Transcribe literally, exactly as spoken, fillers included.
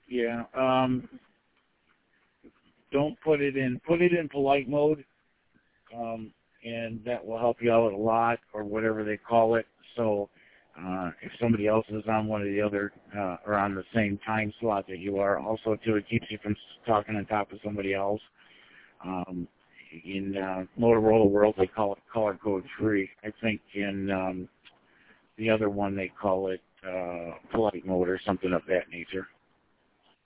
Yeah. Um, don't put it in. Put it in polite mode, um, and that will help you out a lot, or whatever they call it. So, uh, if somebody else is on one of the other, uh, or on the same time slot that you are, also too, it keeps you from talking on top of somebody else. Um, in uh, Motorola world, they call it color code free. I think in um, the other one they call it uh, polite mode or something of that nature.